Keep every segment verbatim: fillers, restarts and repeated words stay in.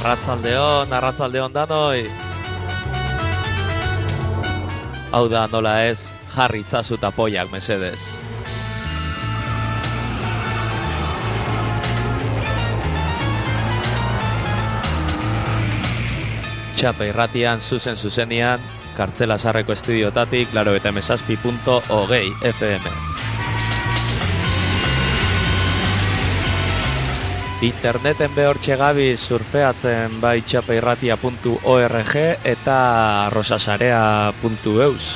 Arratzaldeon, arratzaldeon danoi. Hau da nola ez, jarri itzazu tapoiak mesedez. Txapa irratian, zuzen zuzenian, Kartzela Sarreko estudiotatik, laro eta emezazpi punto hogei F M. Interneten behortxe gabi surfeatzen bai txapairratia puntu org eta rosasarea puntu eus.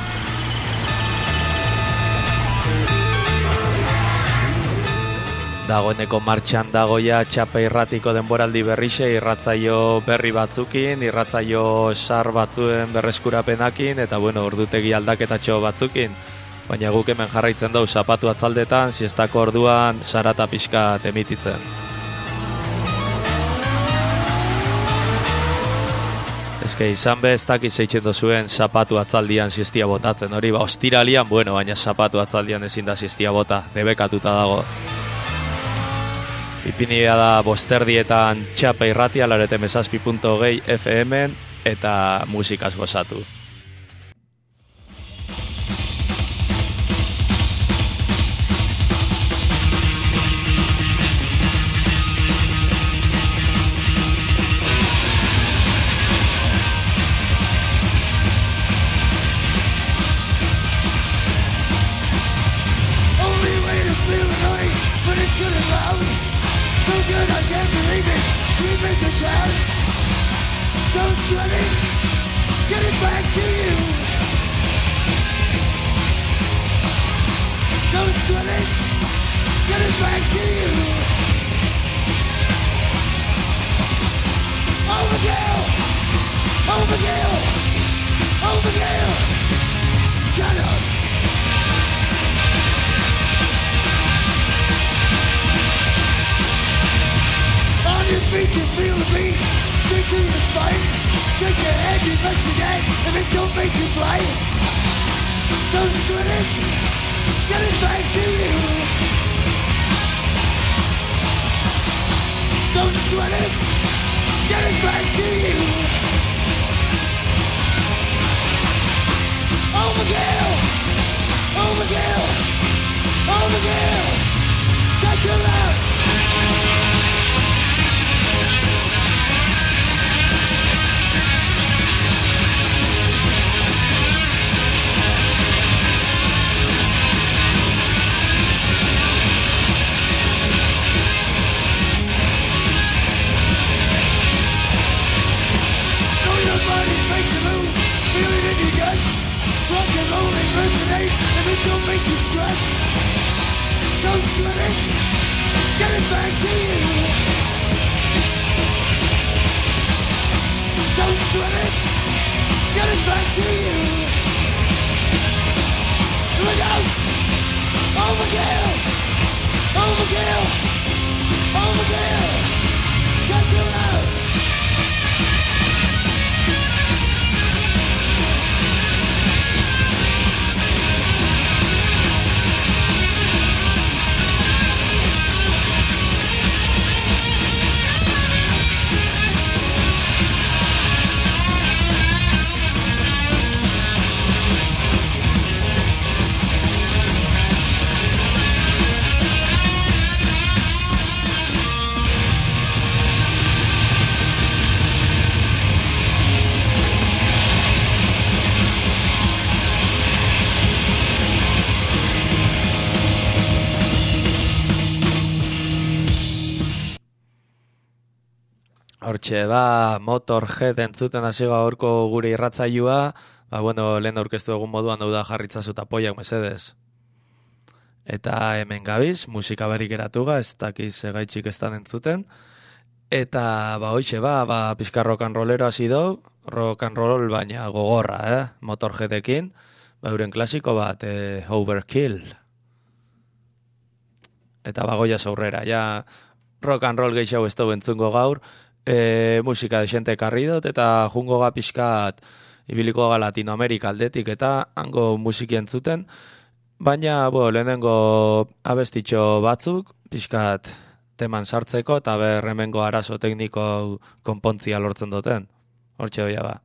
Dagoeneko martxan dagoia txapairratiko denboraldi berrixe irratzaio berri batzukin, irratzaio sar batzuen berreskurapenakin eta bueno, ordutegi aldaketatxo batzukin. Baina guk hemen jarraitzen dau zapatu atzaldetan, siestako orduan sarata pixka emititzen. Eske izan be, ez dakiz eitzen dozuen zapatu atzaldian siestia botatzen, hori ba, ostiralian, bueno, baina zapatu atzaldian ezin da siestia bota, debekatuta dago. Ipinia da bosterdietan txapa irratia, larete mesazpi punto hogei F M eta musikaz gozatu. Hortxe, ba, Motorhead entzuten hasi gaurko gure irratzailua, ba, bueno, lehen aurkeztu egun moduan dauda jarritzazu tapoiak mesedez. Eta hemen gabiz, musika berrik eratuga, ez dakiz egaitxik estan entzuten. Eta, ba, hoxe, ba, ba, pizka rock and rollero hasi dau, rock and roll baina gogorra, eh, Motorheadekin, ba, euren klasiko bat, eh, Overkill. Eta bagoia aurrera, ja, rock and roll gehiago ez dugu entzungo gaur, E, musika desente karri dut eta jungo ga pixkat ibiliko ga Latinoamerika aldetik eta hango musiki entzuten, baina bo, lehenengo abestitxo batzuk pixkat teman sartzeko, eta ber hemengo arazo tekniko konpontzia lortzen duten. Hortxe hoia ba.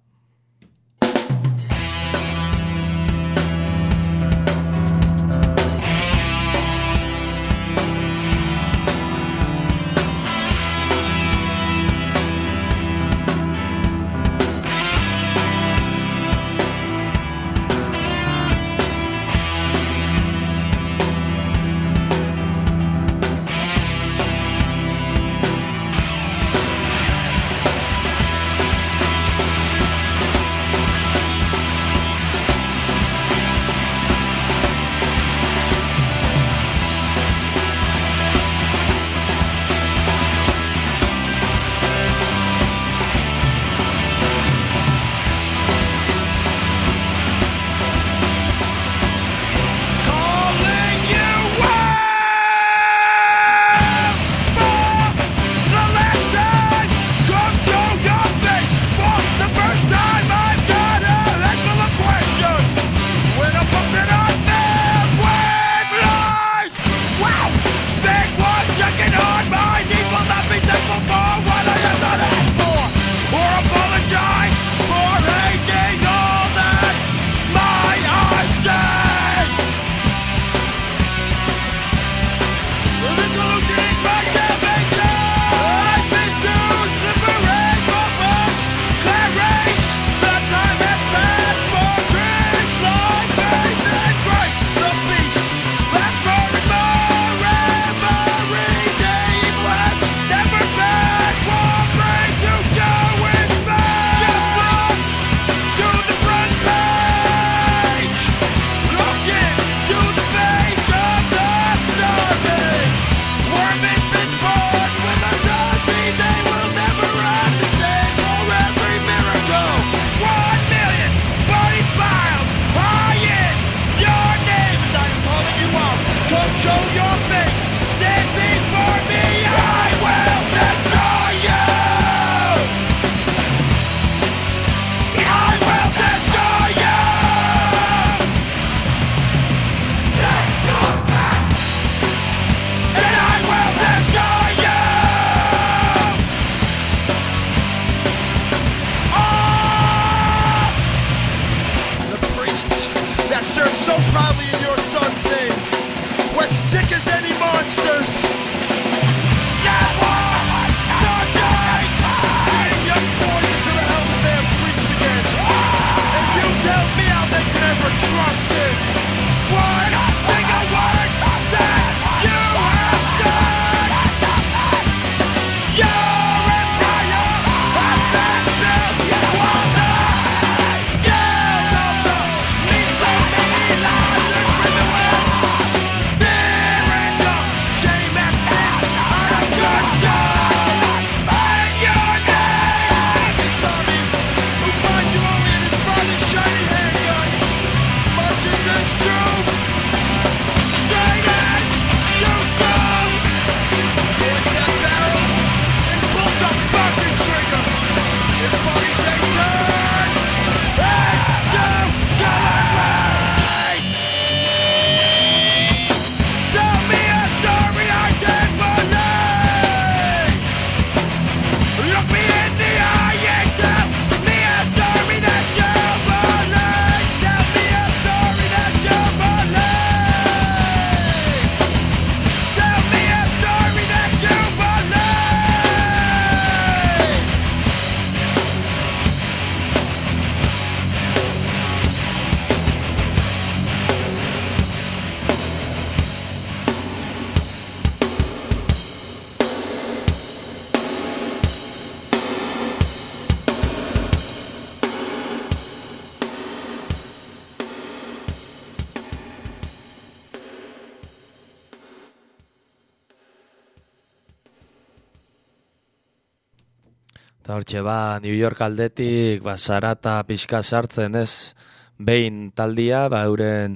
Eta hortxe ba, New York aldetik, ba, sarata pixka sartzen ez, behin taldia, ba, euren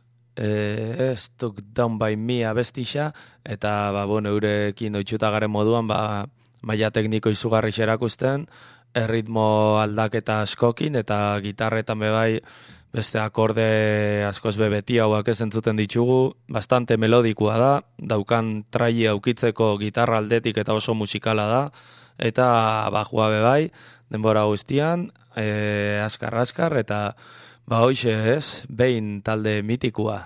e, Stuck Down By Me abestixa, eta, ba, bueno, eurekin oitxuta garen moduan, ba, maila tekniko izugarri xerakusten, erritmo aldaketa askokin, eta gitarretan bebai, beste akorde askoz bebeti hauak ez entzuten ditugu, bastante melodikoa da, daukan traia aukitzeko gitarra aldetik eta oso musikala da, eta bajua bebai, denbora guztian, e, askar-askar, eta ba hoxe ez, behin talde mitikoa.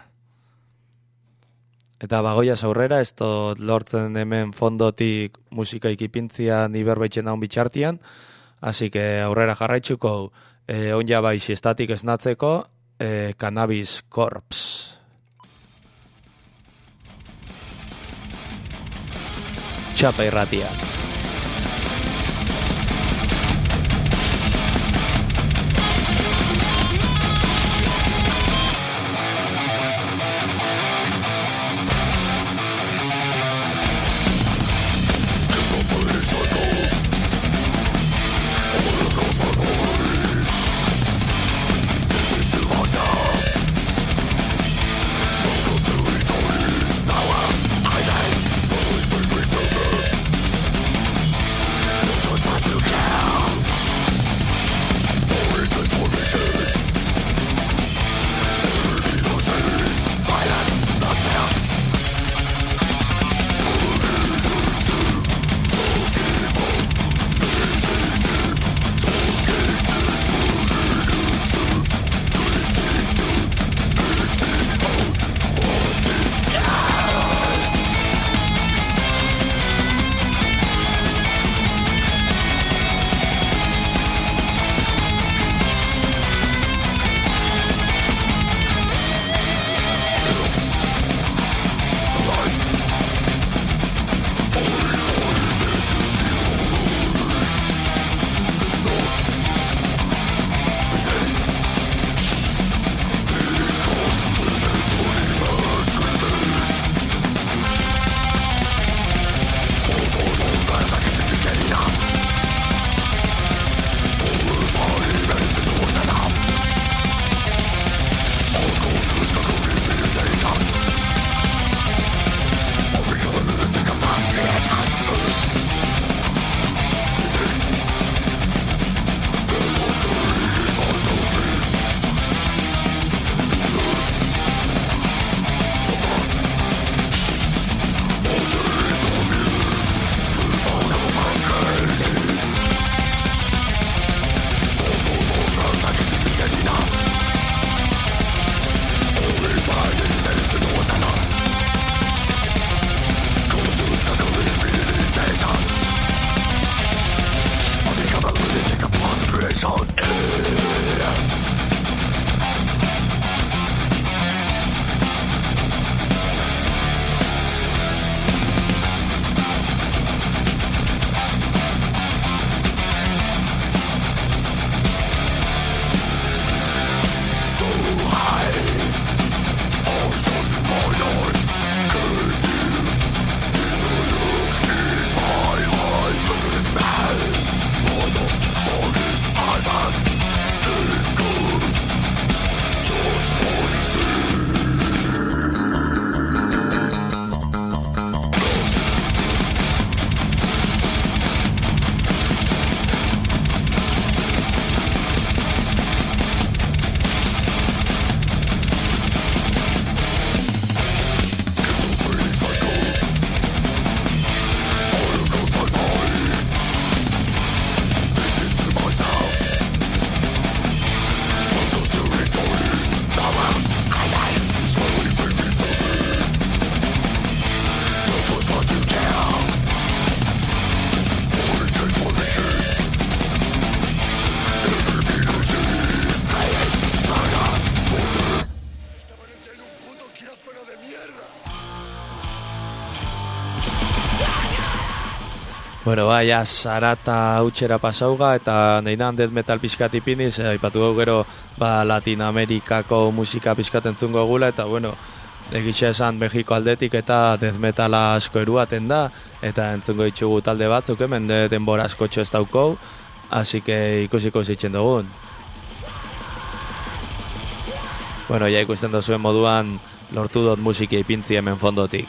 Eta bagoia aurrera, ez dut lortzen hemen fondotik musika ikipintzia ni berbaitzen daun bitxartian, hasi que aurrera jarraitzuko, e, onja bai siestatik esnatzeko, e, Cannabis Corpse. Txapa irratia. Bueno, bai, ja, sarata utxera pasauga, eta neinan death metal pixkat ipiniz, eh, aipatu gau gero, ba, Latinamerikako musika pixkat entzungo gula, eta, bueno, egitxe esan Mexiko aldetik eta death metala asko eruaten da, eta entzungo ditugu talde batzuk, hemen de, denbora asko txo ez daukou, hasi que ikusiko zitzen dugun. Bueno, ja ikusten dozuen moduan, lortu dut musiki ipintzi hemen fondotik.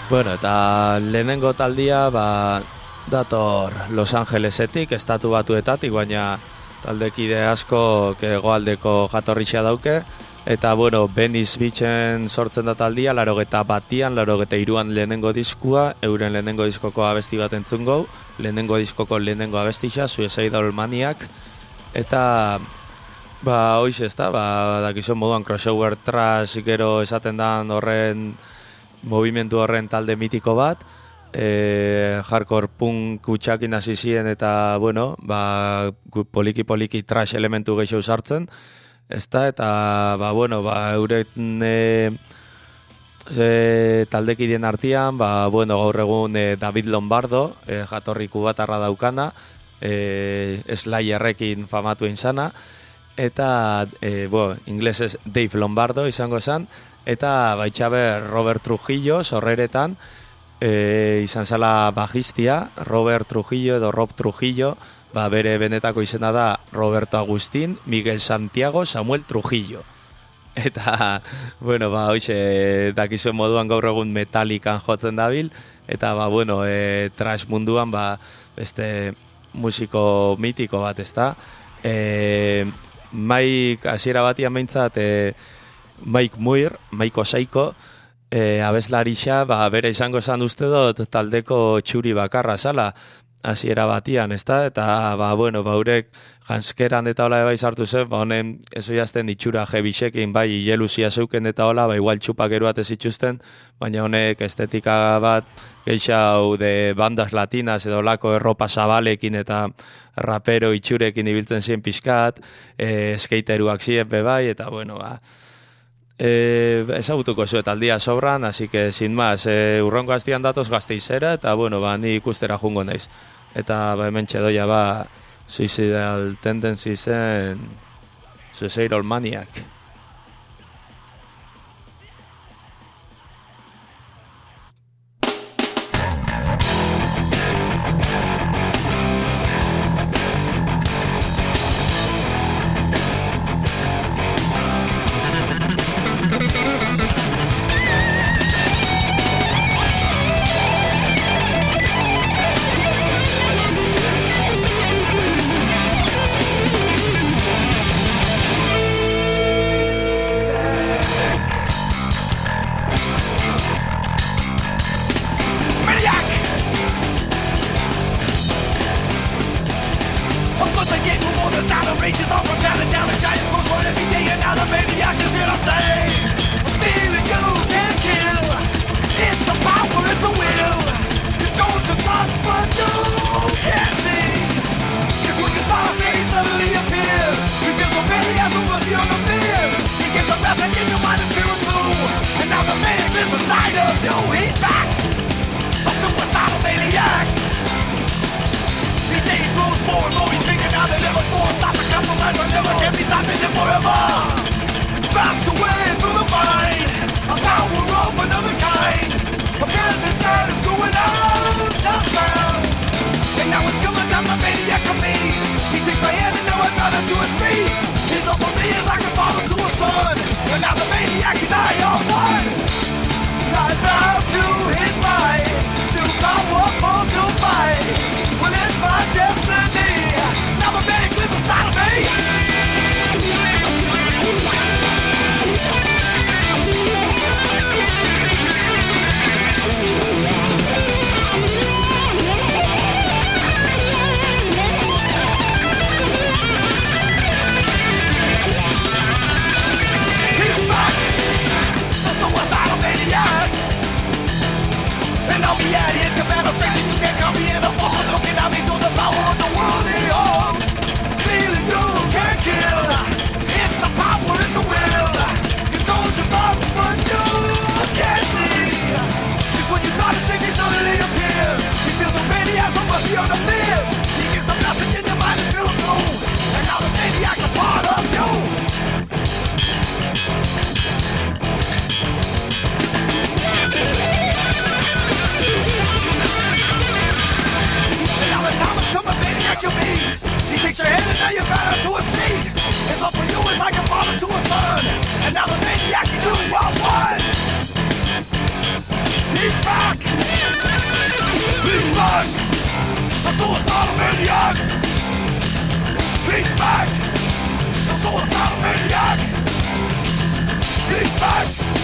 Bueno, eta lehenengo taldia, ba, dator Los Angelesetik, estatu batuetatik, baina taldekide asko hegoaldeko jatorrixa dauke, eta, bueno, Venice Beachen sortzen da taldia, larogeta batian, larogeta iruan lehenengo diskua, euren lehenengo diskoko abesti bat entzungo, lehenengo diskoko lehenengo abestixa, Suicidal Maniac, eta, ba, hoiz ez da, ba, dakizuen moduan crossover trash gero esaten dan horren, movimentu horren talde mitiko bat, e, hardcore punk kutsakin hasi ziren eta, bueno, ba, poliki-poliki trash elementu gehiago sartzen, ezta, eta, ba, bueno, ba, euren e, e, taldekideen artean, ba, bueno, gaur egun e, David Lombardo, e, jatorri kubatarra daukana, e, Slayerrekin famatu insana, eta, e, bo, inglesez Dave Lombardo izango esan, eta baitxaber Robert Trujillo, sorreretan, e, izan zala bajistia, Robert Trujillo edo Rob Trujillo, ba, bere benetako izena da Roberto Agustín, Miguel Santiago, Samuel Trujillo. Eta, bueno, ba, hoxe, dakizuen moduan gaur egun Metallican jotzen dabil, eta, ba, bueno, e, trash munduan, ba, beste musiko mitiko bat, ezta. E, Mike, hasiera batian behintzat, e, Mike Muir, Mike Osaiko, e, abeslarixa, ba, bere izango esan uste dut taldeko txuri bakarra zala, hasiera batian, ezta? Eta, ba, bueno, ba, urek janskeran eta hola bai sartu zen, ba, honen, eso jazten itxura jebixekin, bai, jelusia zeuken eta hola, ba, igual txupak eruat ez itxusten, baina honek estetika bat, geixau de bandas latinas edo lako erropa zabalekin eta rapero itxurekin ibiltzen ziren pixkat, e, skateruak ziren bai, eta, bueno, ba, E, ezagutuko zuet aldia sobran, así que sin más, e, urrongo hastian datoz Gasteizera, eta bueno, ba, ni ikustera jungo naiz. Eta ba, hemen txedoia ba, Suicidal Tendencies-en Suicidal Maniac.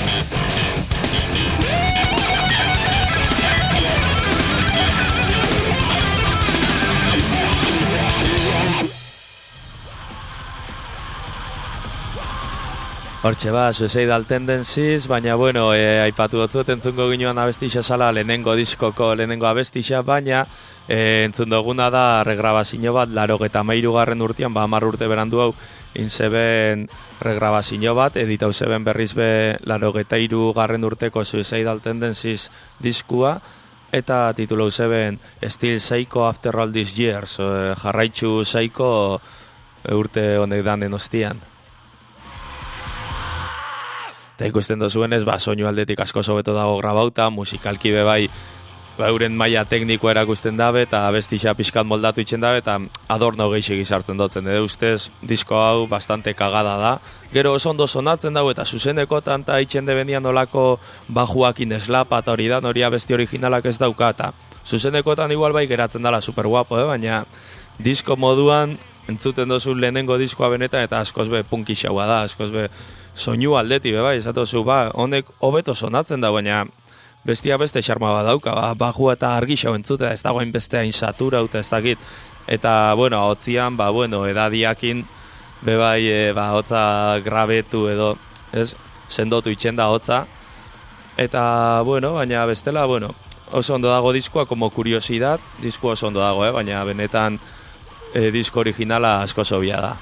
Hortxe ba, Suicidal Tendencies, baina bueno, e, aipatu dutzuet entzungo ginoan abestixa sala lehenengo diskoko lehenengo abestixa, baina e, entzun duguna da regrabazio bat, larogeta hamairu garren urtean, ba hamar urte berandu hau, inzeben regrabazio bat, editau zeben berriz be larogeta hiru garren urteko Suicidal Tendencies diskua, eta titulau zeben Still Psycho After All These Years, e, jarraitzu Psycho urte honek danen ostian. Eta ikusten dozuenez, ba, soinu aldetik asko sobeto dago grabauta, musikalki be bai, ba, euren maila teknikoa erakusten dabe, eta abestixa pixkat moldatu itxen dabe, eta adorno geixik izartzen dutzen. Edo ustez, disko hau bastante kagada da. Gero oso ondo sonatzen dago, eta zuzenekotan eta itxen debenian olako bajuakin eslapa, eta hori da, hori abesti originalak ez dauka, eta zuzenekotan igual bai geratzen dala super guapo, eh? Baina disko moduan, entzuten dozu lehenengo diskoa benetan, eta askoz be punkixaua da, askoz be soinu aldeti, be bai, esatozu, ba, honek hobeto sonatzen da, baina bestia beste xarma bat dauka, ba, bajua eta argixau entzute, ez dagoen beste hain satura, eta ez dakit, eta, bueno, hotzian, ba, bueno, edadiakin, be bai, e, ba, hotza grabetu edo, ez, sendotu itxen da hotza, eta, bueno, baina bestela, bueno, oso ondo dago diskoa, como kuriosidad, diskoa oso ondo dago, eh, baina benetan e, disko originala asko sobia da.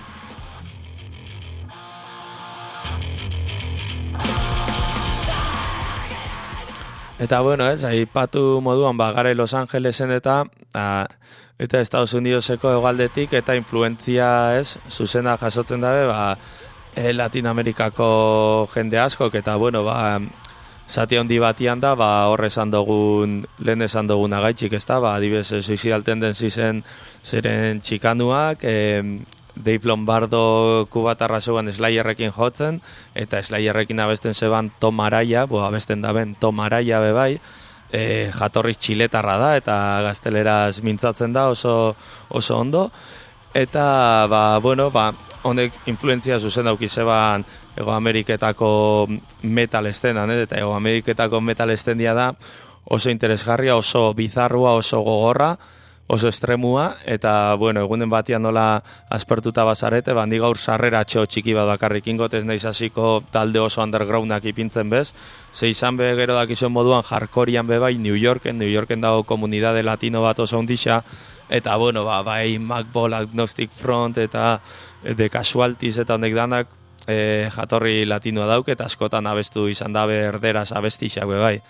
Eta bueno, ez, aipatu moduan ba gara Los Angelesen eta a, eta Estados Unidoseko hegoaldetik eta influentzia, ez, zuzena jasotzen dabe, ba e, Latinoamerikako jende askok eta bueno, ba zati handi batian da, ba hor esan dugun, lehen esan dugun agaitxik, ez da, ba adibidez Suicidal Tendencies-en zeren txikanuak, e, Dave Lombardo kubatarra zeuan Slayerrekin jotzen, eta Slayerrekin abesten zeban Tom Araya, bo abesten daben Tom Araya bebai, e, jatorriz txiletarra da, eta gazteleraz mintzatzen da oso, oso ondo, eta, ba, bueno, ba, honek influentzia zuzen dauki zeban Ego Ameriketako metal estenan, eh? Eta Ego Ameriketako metal estendia da oso interesgarria, oso bizarrua, oso gogorra, oso estremua, eta, bueno, egunen batian nola aspertuta bazarete, bandi gaur sarreratxo txiki bat bakarrik ingot, ez naiz hasiko talde oso undergroundak ipintzen bez, ze izan be gero dakizuen moduan jarkorian be bai New Yorken, New Yorken dago komunidade latino bat oso hundixa, eta, bueno, ba, bai Macball, Agnostic Front, eta The Casualties, eta honek danak e, jatorri latinoa dauk, eta askotan abestu izan dabe erderaz abestixak be bai.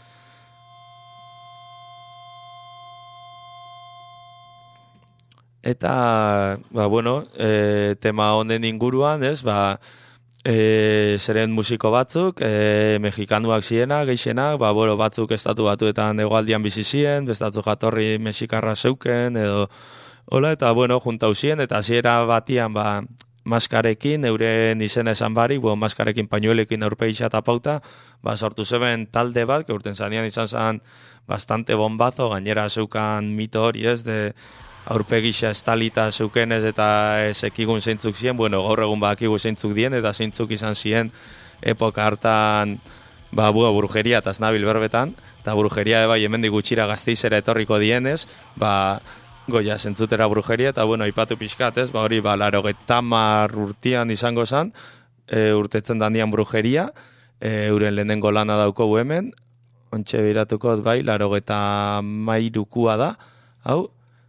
Eta, ba, bueno, e, tema honen inguruan, ez, ba, e, zeren musiko batzuk, e, mexikanuak ziena, geixenak, ba, bueno, batzuk estatu batuetan hegoaldian bizi ziren, bestatu jatorri mexikarra zeuken, edo, hola, eta, bueno, juntau ziren, eta hasiera batian, ba, maskarekin, euren izena esan barik, bueno, maskarekin pañuelekin aurpeixa tapauta, ba, sortu zeben talde bat, que urten zanean izan zan bastante bombazo, gainera zeukan mito hori, ez, de aurpegisa estalita zeukenez eta esekigun zeintzuk ziren, bueno, gaur egun bakigu zeintzuk dien, eta zeintzuk izan ziren epoka hartan, ba, bua, brujeria etaznabil berbetan, eta brujeria bai hemendik gutxira Gasteizera etorriko dienez, ba, goia zentzutera brujeria, eta, bueno, aipatu pixkat, ez, ba, hori, ba, larogeita hamar urtean izango zen, e, urtetzen danian brujeria, e, euren lehenengo lana daukogu hemen, ontxe biratuko, bai, larogeita mairukua da, hau,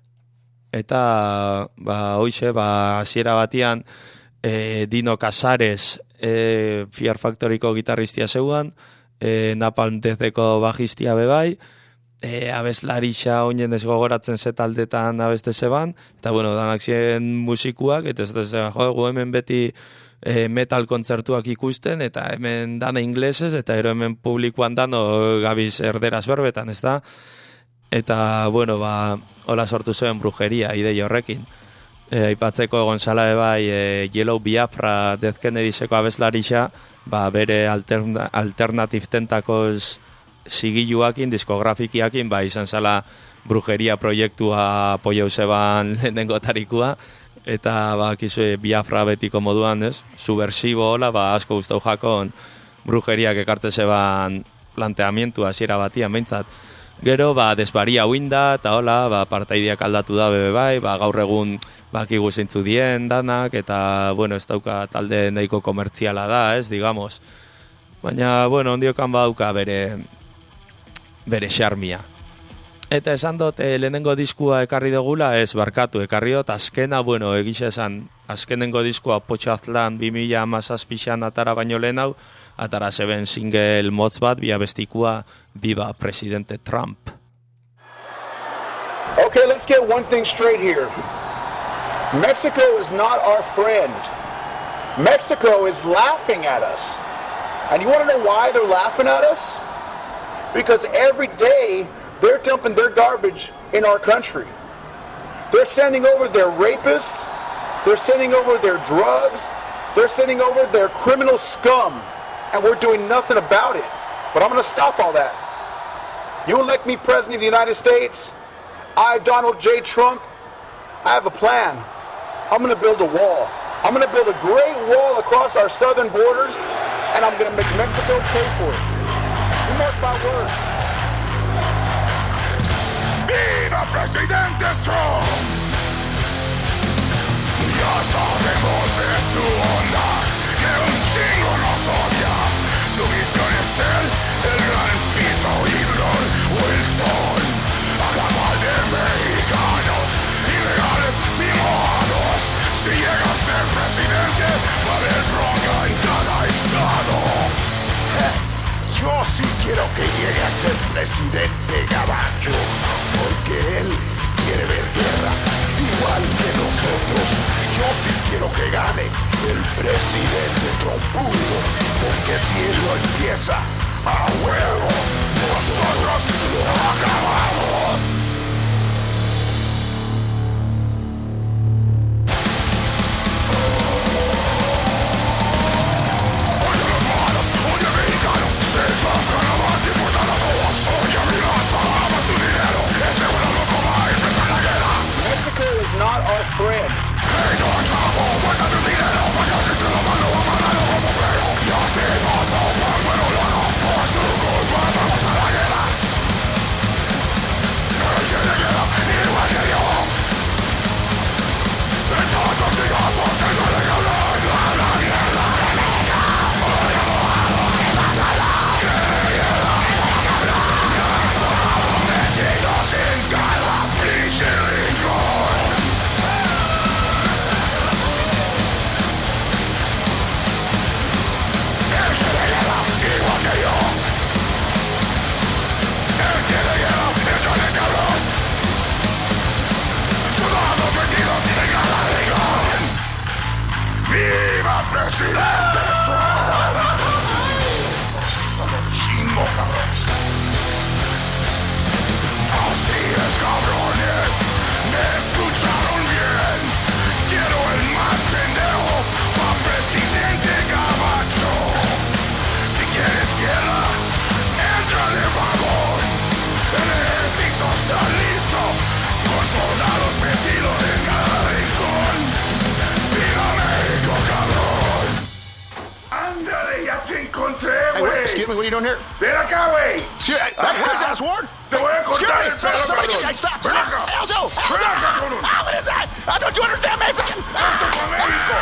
eta, ba, hoize, ba, hasiera batian, e, Dino Casares, e, Fear Factoryko gitarristia zeuan, e, Napalm Deatheko bajistia bebai, e, abeslarixa oinen ez gogoratzen zetaldetan abeste zeban, eta, bueno, danak ziren musikuak, eta ez da zeban, jo, hemen beti e, metal kontzertuak ikusten, eta hemen dana inglesez, eta ero hemen publikoan dano gabiz erderaz berbetan, ez da? Eta, bueno, ba, hola sortu zuen brujeria, idei horrekin. E, aipatzeko egon zala bai, e, Yellow Biafra Death Kennedyseko abeslarixa, ba, bere alterna, alternative tentakoz sigiluakin, diskografikiakin, ba, izan zala brujeria proiektua apoiau zeban lehenengo tarikua, eta, ba, kizu, Biafra betiko moduan, ez, subversibo, hola, ba, asko guztau jakon, brujeriak ekartze zeban planteamientu hasiera batian behintzat. Gero, ba, desbaria huinda, eta hola, ba, partaideak aldatu da bebe bai, ba, gaur egun bakigu zeintzu dien danak, eta, bueno, ez dauka talde nahiko komertziala da, ez, digamos. Baina, bueno, ondiokan badauka bere, bere xarmia. Eta esan dut, e, lehenengo diskua ekarri dugula, ez barkatu, ekarri dut, azkena, bueno, egisa esan, azkenengo diskua Potxaztlan bi mila hamazazpixan atara baino lehen hau, atara zeben single motz bat, bia bestikua Viva Presidente Trump. Okay, let's get one thing straight here. Mexico is not our friend. Mexico is laughing at us. And you want to know why they're laughing at us? Because every day they're dumping their garbage in our country. They're sending over their rapists, they're sending over their drugs, they're sending over their criminal scum, and we're doing nothing about it. But I'm going to stop all that. You elect me President of the United States, I, Donald J. Trump, I have a plan. I'm going to build a wall. I'm going to build a great wall across our southern borders, and I'm going to make Mexico pay for it. You mark my words. ¡Viva Presidente Trump! Ya sabemos de su onda, que un chingo nos odia. Su visión es ser el gran pito Hitler o el sol. Habla mal de mexicanos, ilegales, mimosos. Si llega a ser presidente, va a haber bronca en cada estado. Yo sí quiero que llegue a ser presidente gabacho, porque él quiere ver guerra, igual que nosotros. Yo sí quiero que gane el presidente trompudo, porque si él lo empieza, a huevo, nosotros lo acabamos. Mexico is not our friend. Presidente Trump. Chingo, cabrón. Así es, cabrones. Me escucharon bien. Quiero el más pendejo pa' presidente gabacho. Si quieres guerra, entrale, vagón. El ejército está listo, con soldados metidos en cada rincón. ¡Viva México, cabrón! ¡Ándale, ya te encontré, güey! Hey, excuse me, what are you doing here? ¡Ven acá, güey! What is that, Sword? Te voy a contar el pedo, cabrón. Hey, stop, ¡Ven stop! acá! Aldo! ¡Ven acá, cabrón! What is that? Uh, don't you understand me? ¡Esto es México!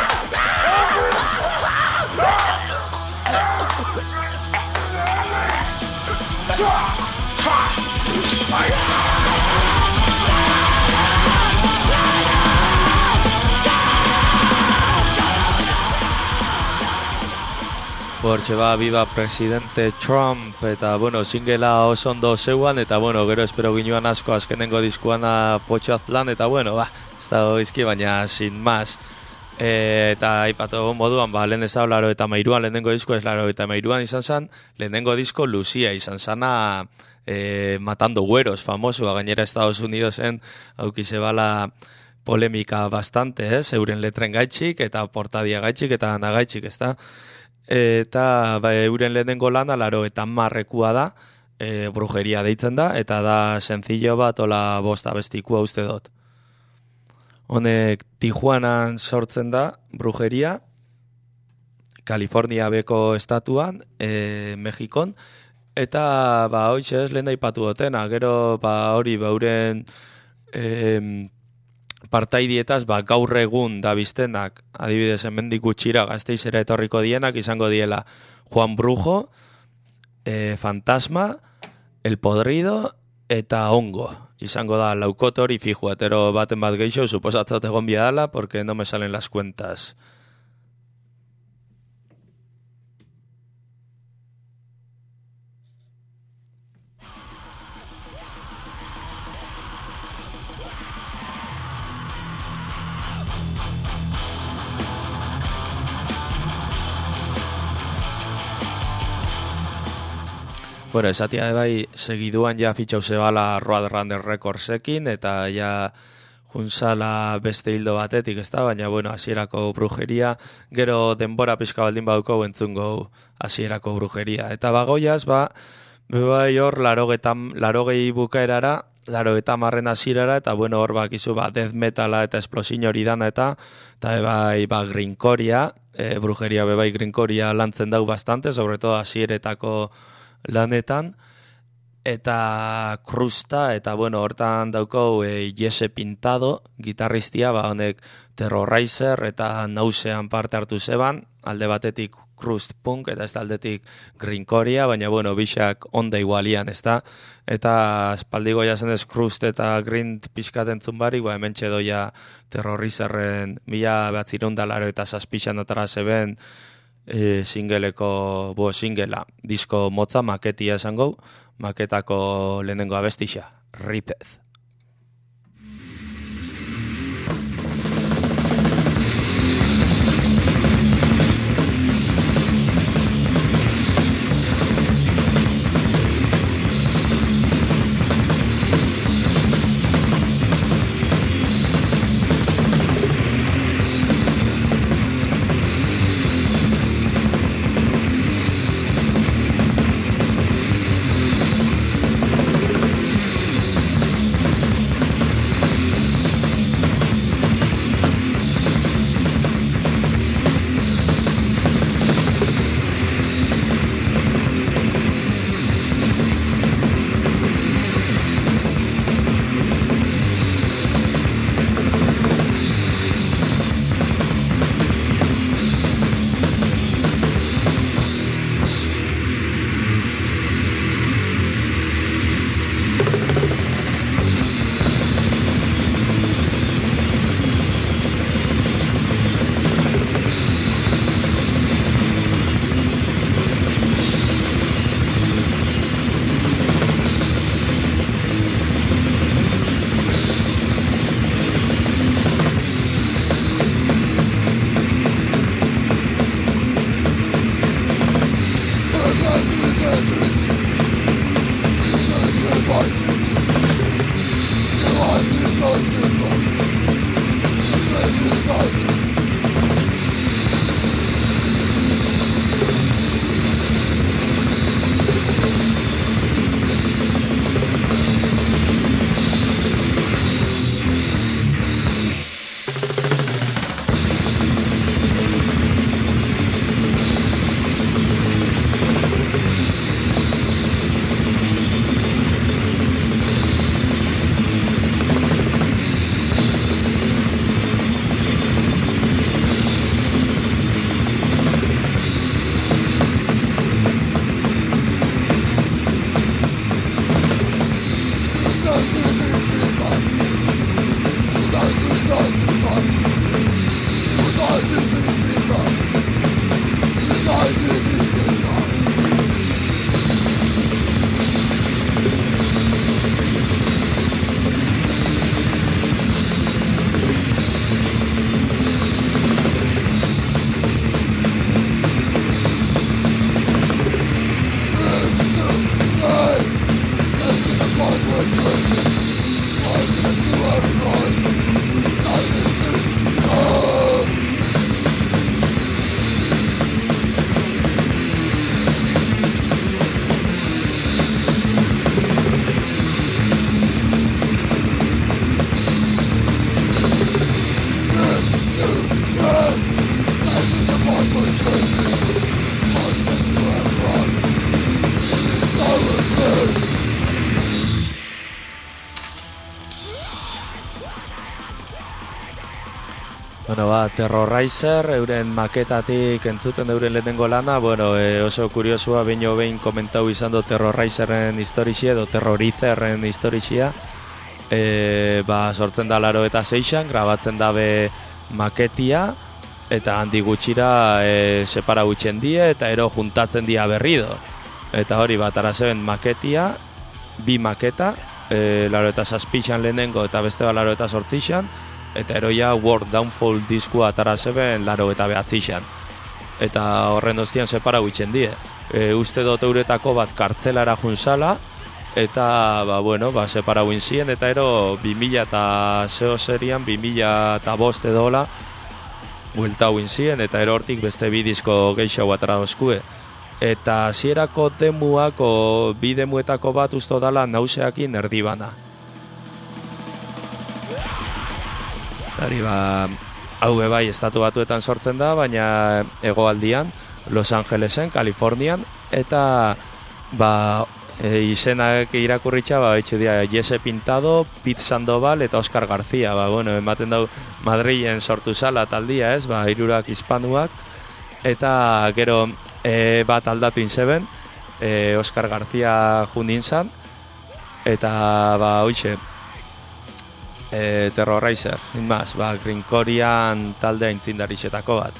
Hortxe ba, Viva Presidente Trump, eta, bueno, singela oso ondo zeuan, eta, bueno, gero espero ginuan asko azkenengo diskuana Potxaztlan, eta, bueno, ba, ez da izki, baina sin más. E, eta aipatu moduan, ba, lehen ez hau laro eta mairuan lehenengo disko, ez laro eta mairuan izan zan, lehenengo disko Lucia izan zana e, Matando Güeros, famosua, gainera Estados Unidosen, aukize bala polemika bastante, ez, euren letren gaitxik, eta portadia gaitxik, eta nagaitxik, ez da. Eta ba, euren lehenengo lana laro eta marrekua da, e, brujeria deitzen da, eta da sencillo bat ola bosta bestikua uste dut. Honek Tijuanan sortzen da brujeria, Kalifornia beko estatuan, e, Mexikon, eta ba hoitxe ez lehen aipatu dutena, gero ba hori bauren e, partaidietaz ba gaur egun da biztenak, adibidez hemendik gutxira Gasteizera etorriko dienak izango diela Juan Brujo, e, Fantasma, El Podrido eta Hongo. Izango da laukot hori fijo, atero baten bat geixo, suposatzat egon biadala, porque no me salen las cuentas. Bueno, esatia bai, segiduan ja fitxau zebala Road Runner Recordsekin, eta ja juntzala beste hildo batetik, ez da, baina, bueno, hasierako brujeria, gero denbora pixka baldin bauko entzungo hasierako brujeria. Eta bagoiaz, ba, bai hor, larogei bukaerara, larogeita marren hasierara, eta, bueno, hor bakizu, ba, death metala eta esplosin hori dana, eta, eta bai, ba, grinkoria, e, brujeria bebai grinkoria lantzen dau bastante, sobre todo hasieretako lanetan, eta Krusta, eta bueno, hortan dauko e, Jesse Pintado, gitarristia, ba honek Terrorizer eta Nausean parte hartu zeban, alde batetik Crust Punk, eta ez da aldetik Grinkoria, baina bueno, bixak onda igualian, ez da, eta espaldigo jazen ez Crust eta Grint pixkaten zunbarik, ba hemen txedoia Terrorizerren mila batzirundalaro eta saspixan atara zeben, E, singeleko, bo singela, disko motza, maketia esango, maketako lehenengo abestixa, Ripez. Bueno, ba, Terrorizer, euren maketatik entzuten euren lehenengo lana, bueno, e, oso kuriosua, behin behin komentau izan do Terrorizerren historixia edo Terrorizerren historixia. E, ba, sortzen da laro eta seixan, grabatzen dabe maketia, eta handi gutxira e, separa gutxen die, eta ero juntatzen dia berrido. Eta hori bat arazeben maketia, bi maketa, e, laro eta saspixan lehenengo eta beste bat laro eta sortzixan, eta eroia World Downfall diskua atarazeben laro eta behatzixan. Eta horren ostian separa gutxen die. E, uste dut euretako bat kartzelara junzala, eta ba, bueno, ba, separa guin zien, eta ero bi mila eta zeo serian, bi mila eta bost edola, buelta guin zien, eta ero hortik beste bi disko geixau atara dozkue. Eta zierako demuak, o bi demuetako bat usto dala nauseakin erdibana. Dari ba, hau bai estatu batuetan sortzen da, baina hegoaldian, Los Angelesen, Kalifornian, eta ba, e, izenak irakurritxa, ba, etxe dira, Jesse Pintado, Pete Sandoval eta Oscar García, ba, bueno, ematen dau Madrilen sortu zala taldia, ez, ba, hirurak hispanuak, eta gero e, bat aldatu inzeben, e, Oscar García jundin zan, eta ba, hoxe, e, Terrorizer, inmaz, ba, Grinkorian taldea intzindarixetako bat.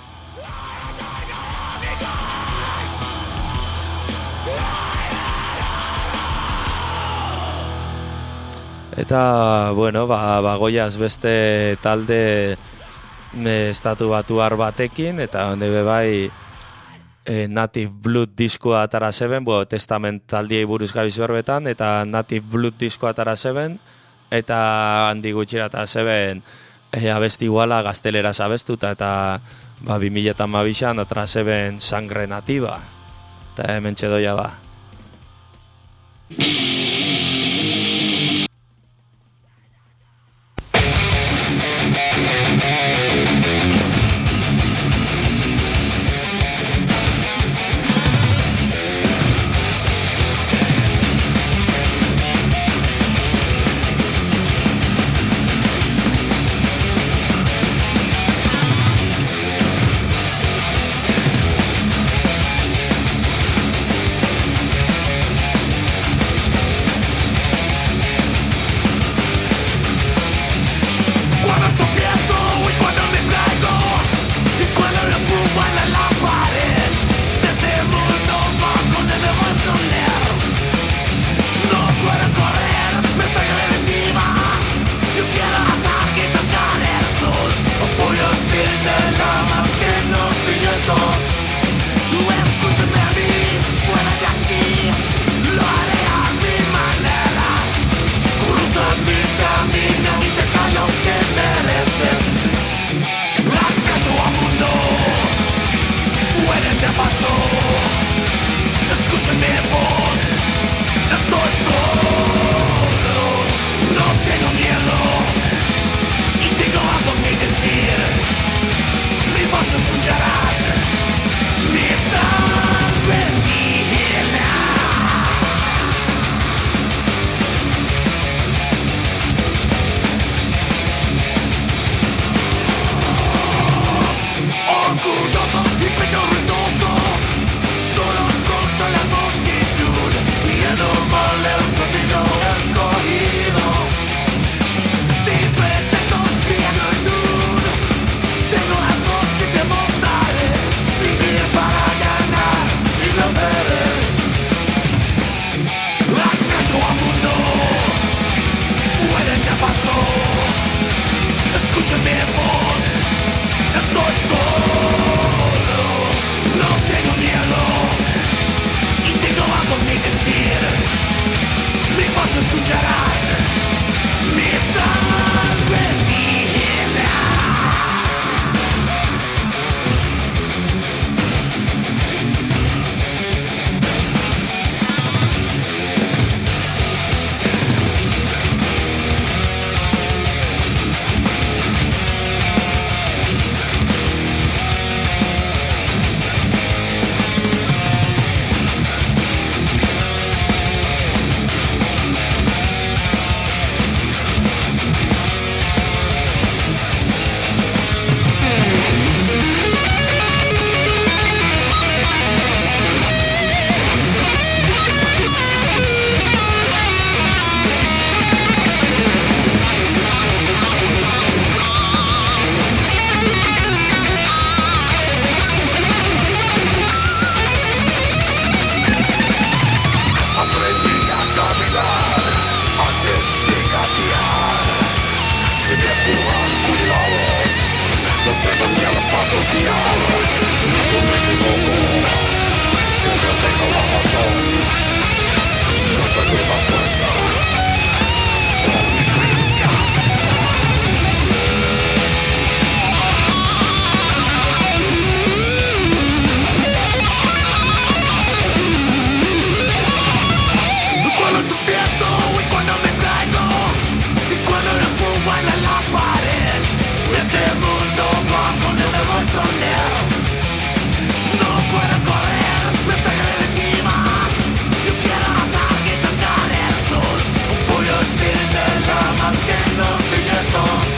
Eta, bueno, ba, bagoiaz beste talde e, estatu batuar batekin, eta onde bai e, Native Blood diskoa atara zeben, bo, Testament taldiei buruz gabiz berbetan, eta Native Blood diskoa atara zeben, eta handi gutxira eta zeben e, abesti iguala gazteleraz abestuta, eta ba, bi mila eta hamabixan atara zeben Sangre Nativa, eta hemen txedoia ba. aprendí a caminar antes de gatear. Si me empujan, cuidado, no tengo miedo para confiar. No me equivoco, siempre tengo la razón. No tengo la fuerza, son mis creencias. Cuando tropiezo y cuando me caigo, y cuando me empujan a la pared, este mundo bajo no me voy a esconder. No puedo correr, me sangre encima. Yo quiero avanzar y tocar el sol. Un puño sin la mantengo siguiendo.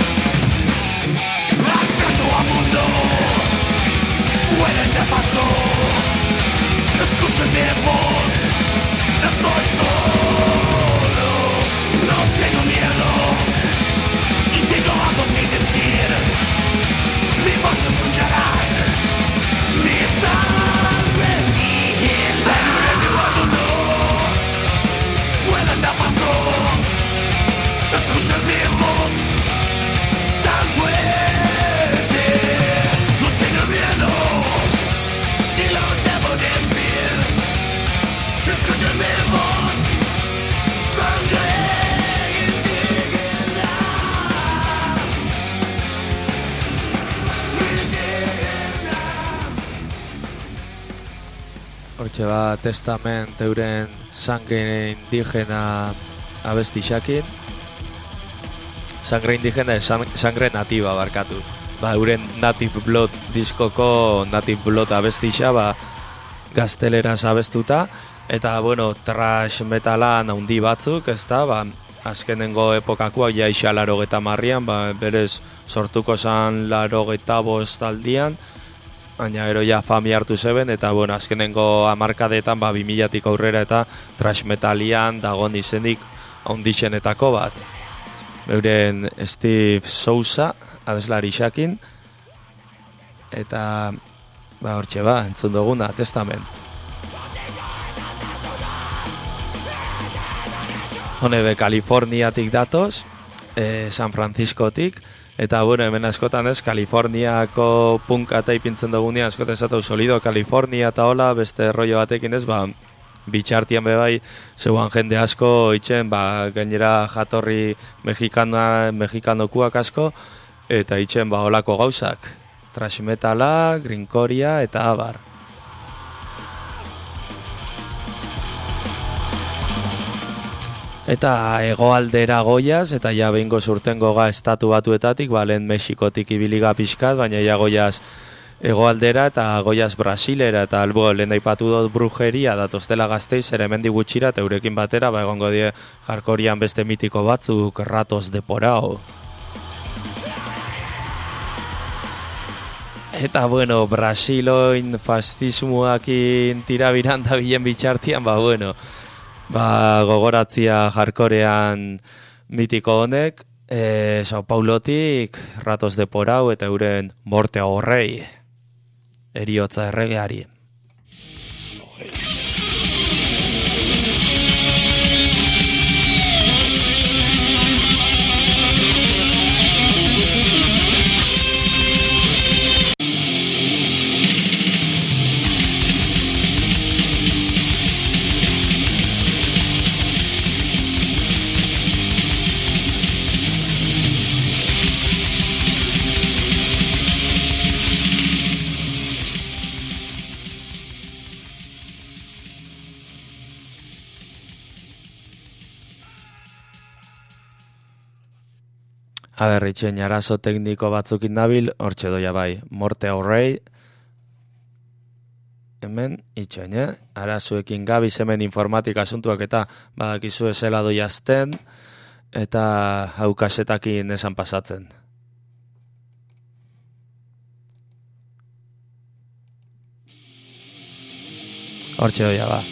Acceso al mundo, fuera de paso. Escuchen mi voz, estoy solo. No tengo miedo y tengo algo que decir. Mi voz escucharán, mi sangre nihila. No, fuera de paso. Escuchen mi voz tan fuerte. No tengo miedo y lo debo decir. Escuchen mi voz, sangre indígena. Indígena. Hortxe ba, Testament euren sangre indigena abesti xakin. Sangre indigena, san, sangre nativa barkatu. Ba, euren Native Blood diskoko Native Blood abesti xa, ba, gazteleraz abestuta. Eta, bueno, thrash metalan handi batzuk, ez da, ba, azkenengo epokakoa, ja isa laro geta marrian, ba, berez sortuko zan laro geta bost aldian, baina ero ja fami hartu zeben, eta, bueno, azkenengo hamarkadetan, ba, bimilatik aurrera eta thrash metalian dagon izenik handixenetako bat. Euren Steve Sousa, abeslari xakin, eta, ba, hortxe ba, entzun duguna, Testament. Hone be, Kaliforniatik datoz, eh, San Franciscotik, eta bueno, hemen askotan ez, Kaliforniako punk eta ipintzen dugunean, askotan esatu solido, Kalifornia eta hola, beste rollo batekin ez, ba, bitxartian bebai, zeuan jende asko, itxen, ba, gainera jatorri mexikana, mexikanokuak asko, eta itxen, ba, holako gauzak, thrash metala, greencorea, eta abar. Eta hegoaldera goiaz, eta ja behingo zurtengo ga estatu batuetatik, ba, lehen Mexikotik ibiliga pixkat, baina ja goiaz hegoaldera eta goiaz Brasilera, eta albo lehen aipatu dut brujeria, datoztela Gasteiz, ere hemendik gutxira, eta eurekin batera, ba, egongo die jarkorian beste mitiko batzuk, Ratos de Porao. Eta, bueno, Brasiloin fascismoakin tirabiran da bilen bitxartian, ba, bueno, ba, gogoratzia jarkorean mitiko honek, e, Sao Paulotik, Ratos de Porau eta euren Morte Horrei, eriotza erregeari. A ber, itxen, arazo tekniko batzukin nabil, hortxe doia bai, Morte Horrei, hemen, itxen, eh? Arazuekin gabiz hemen informatika asuntuak eta badakizu ezela doiazten, eta haukasetakin esan pasatzen. Hortxe doia ba.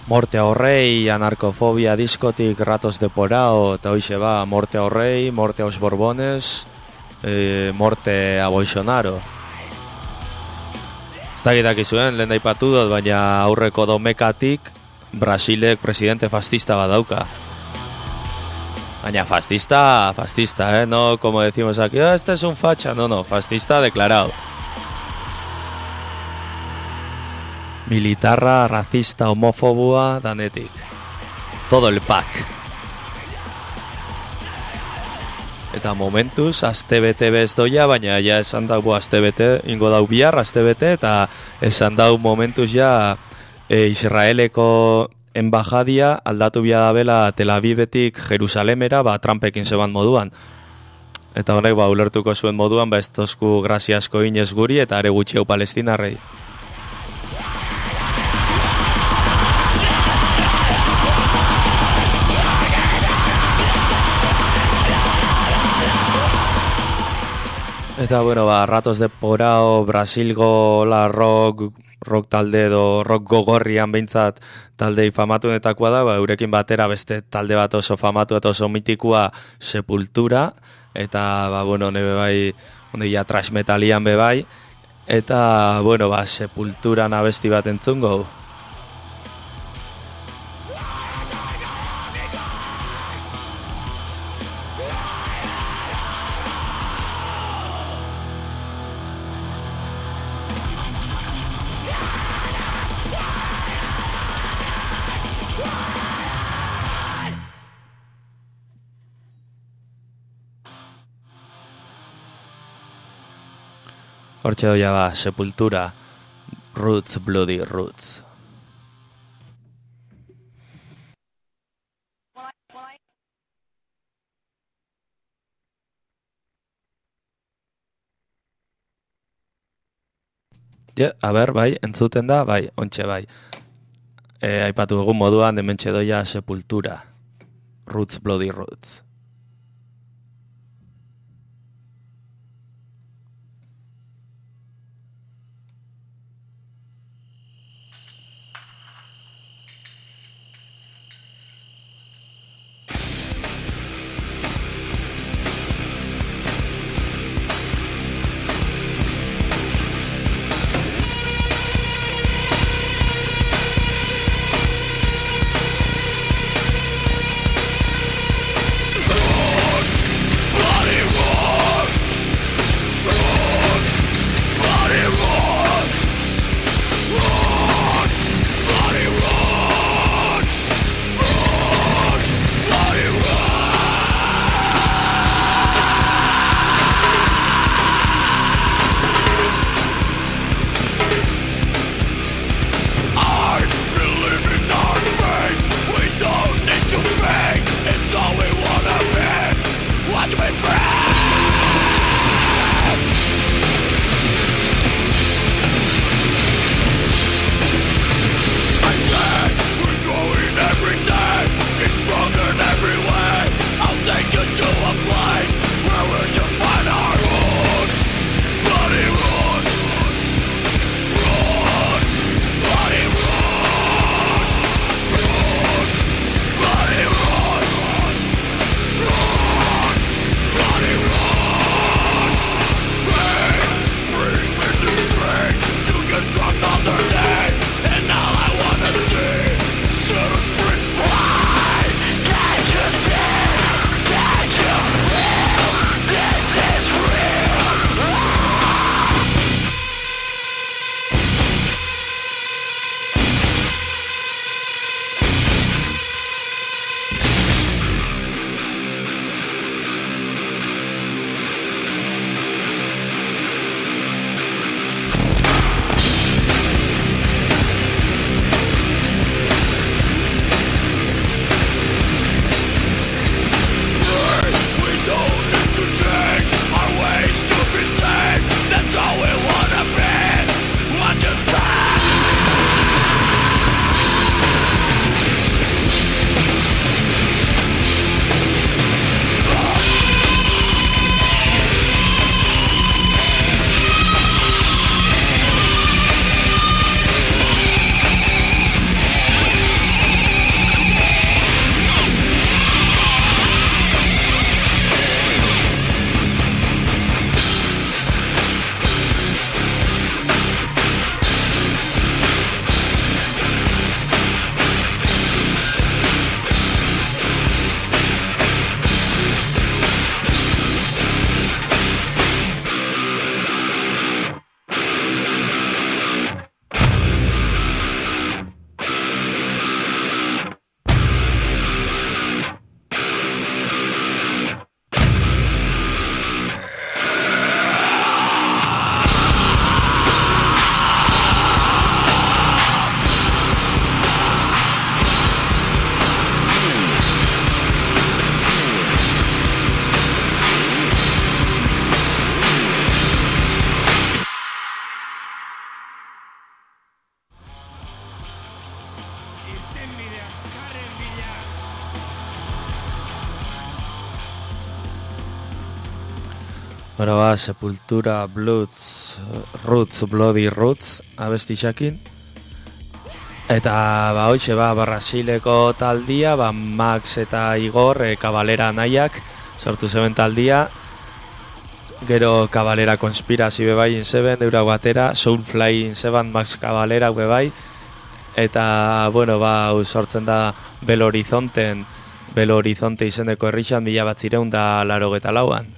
Morte horrei, anarkofobia diskotik, ratos de porao, eta hoxe ba, morte horrei, morte aos borbones, e, morte a Bolsonaro. Ez dakitak izuen, lehen daipatu dut, baina aurreko domekatik Brasilek presidente fascista badauka. Baina fascista, fascista, eh? No como decimos aquí, oh, este es un facha, no, no, fascista declarado. Militarra, racista, homofobua, danetik. Todo el pack. Eta momentuz, aste bete bez doia, baina ja esan dau aste bete, ingo dau bihar, aste bete, eta esan dau momentuz ja e, Israeleko enbajadia aldatu bia da bela Tel Avivetik Jerusalemera, ba, Trumpekin zeban moduan. Eta honek, ba, ulertuko zuen moduan, ba, ez tozku graziasko inez guri, eta are gutxi hau Palestinarrei. Eta, bueno, ba, ratos de porao, Brasilgo, la rock, rock talde edo rock gogorrian behintzat talde famatuenetakoa da, ba, eurekin batera beste talde bat oso famatu eta oso mitikua Sepultura, eta, ba, bueno, nebe bai, onde ja trash metalian be bai, eta, bueno, ba, Sepulturan abesti bat entzungo. Hortxe doia ba, Sepultura, Roots, Bloody Roots. Ja, a ber, bai, entzuten da, bai, ontxe bai. E, aipatu egun moduan, hementxe doia Sepultura, Roots, Bloody Roots. We'll be right back. Hora ba, Sepultura, Bloods, Roots, Bloody Roots, abestixakin. Eta, ba, hoxe, ba, Brasileko taldia, ba, Max eta Igor, e, Kabalera nahiak, sortu zeben taldia. Gero Kabalera konspirazi bebai inzeben, deura batera, Soulfly inzeban Max Kabalera bebai. Eta, bueno, ba, sortzen da Belo Horizonten, Belo Horizonte izeneko herrixan, mila bat zireun da laro geta lauan.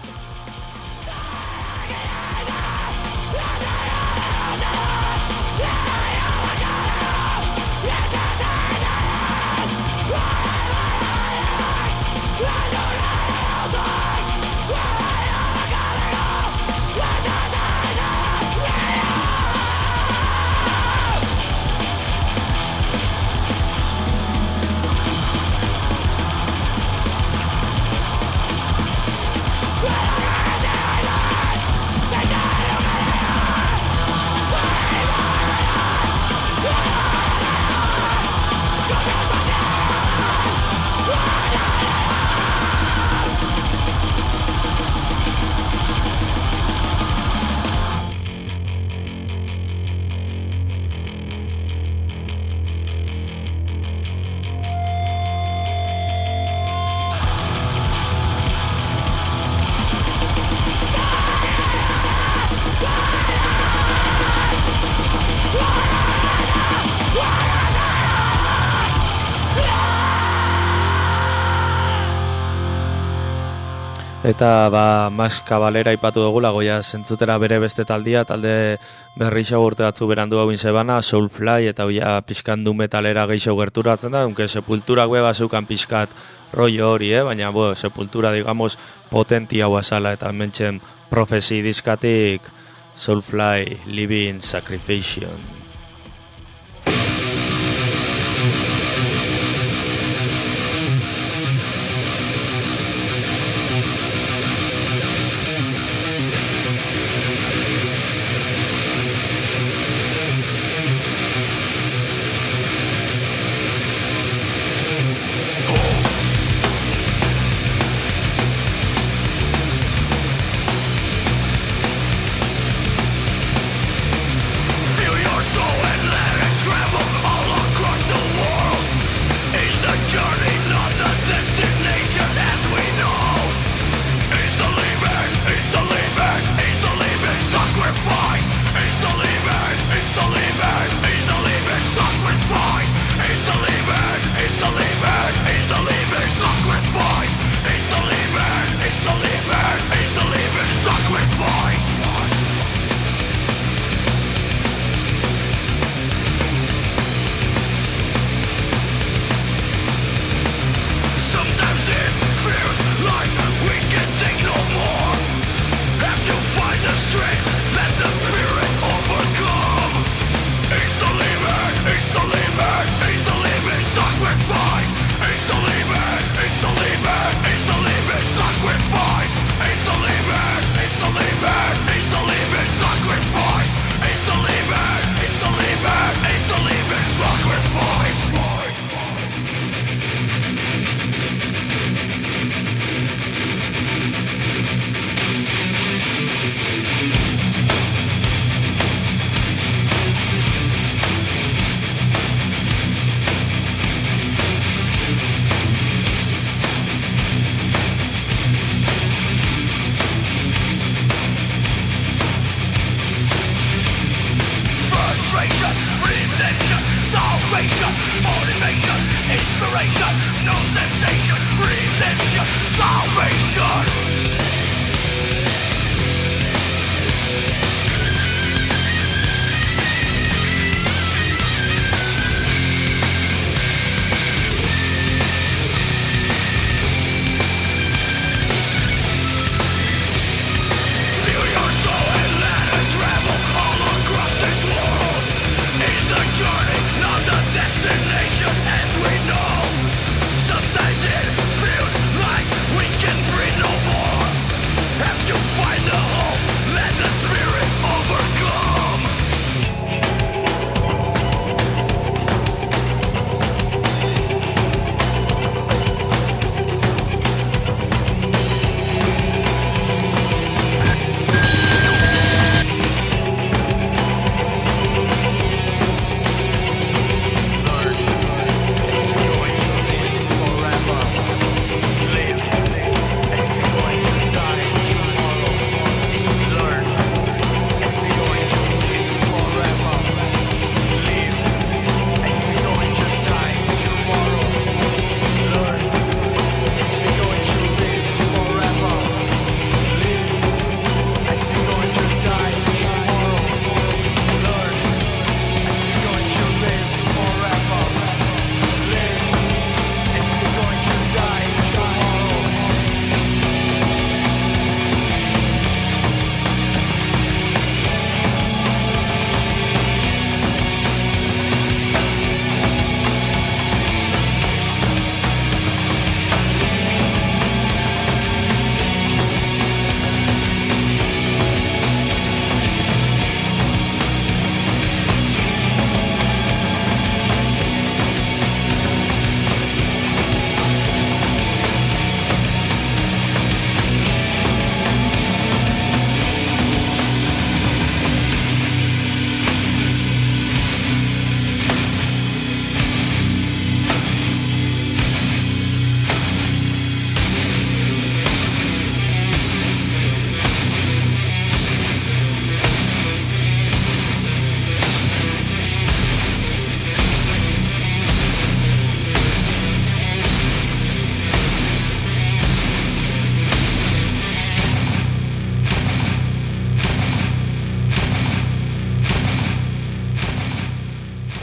Eta ba, Max Kabalera ipatu dugula, goia zentzutera bere beste taldia, talde berri xau urte batzu berandu hau inzebana, Soulfly, eta hoia pixkan du metalera gehiago gerturatzen da, unke Sepulturak beba zeukan pixkat rollo hori, eh? Baina bo, Sepultura, digamos, potenti hau azala, eta mentzen Prophecy diskatik Soulfly, Living Sacrification. As we know, sometimes it feels like we can breathe no more.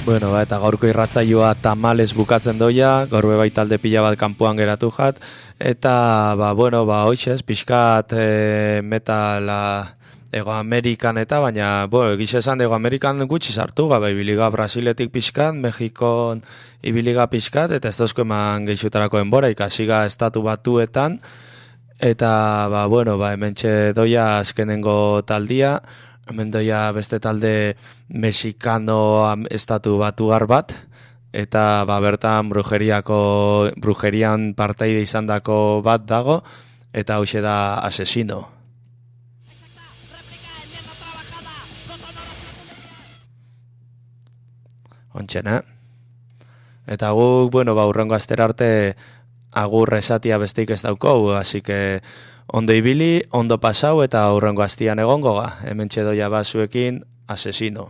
Bueno, ba, eta gaurko irratzaioa tamales bukatzen doia, gaur bai talde pila bat kanpoan geratu jat, eta, ba, bueno, ba, hoxez, pixkat e, metala Ego Amerikan eta, baina, bueno, egiz esan Ego Amerikan gutxi sartu, gabe, ibiliga Brasiletik pixkat, Mexikon ibiliga pixkat, eta ez dozko eman geixutarako enbora, ikasiga estatu batuetan, eta, ba, bueno, ba, hementxe doia azkenengo taldia, hemen doia beste talde mexikano estatu batugar bat, eta ba, bertan brujeriako, brujerian parteide izandako bat dago, eta hoxe da Asesino. Ontxena. Eta guk, bueno, ba, urrengo astera arte agur esatia besteik ez dauko, así que ondo ibili, ondo pasau eta urrengo astian egongo ga. Hemen txedoia basuekin Asesino.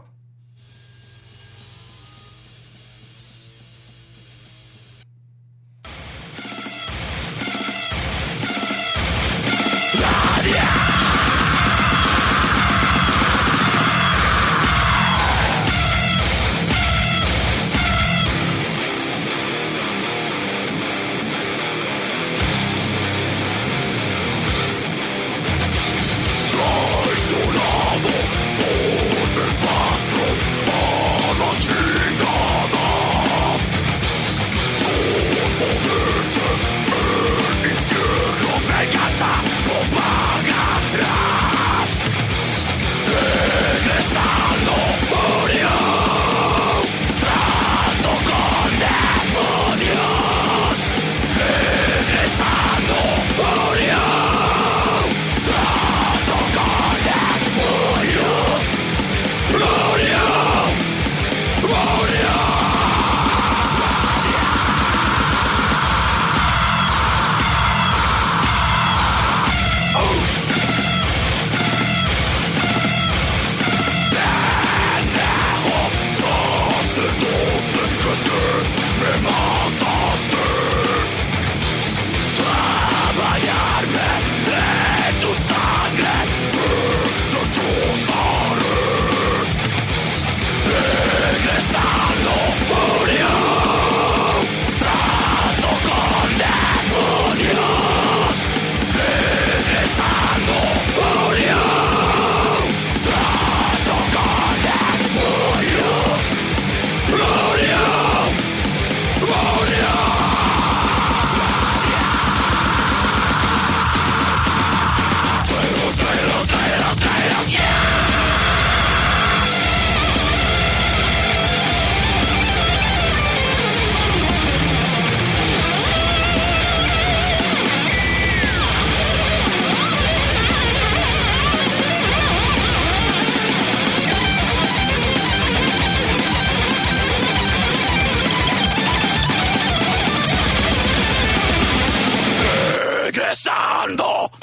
Regresando.